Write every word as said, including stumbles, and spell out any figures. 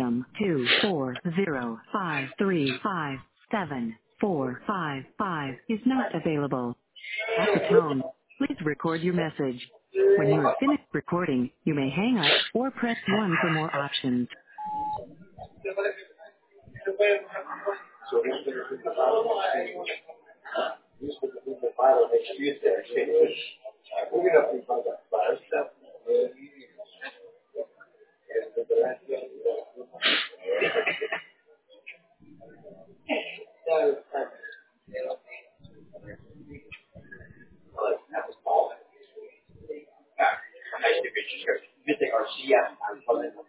system. Two four zero five three five seven four five five is not available. At the tone, please record your message. When you have finished recording, you may hang up or press one for more options. So this is the bottom of the this is the bottom of the street there. We're going to be about five stuff. Nice to meet you. Good thing our C M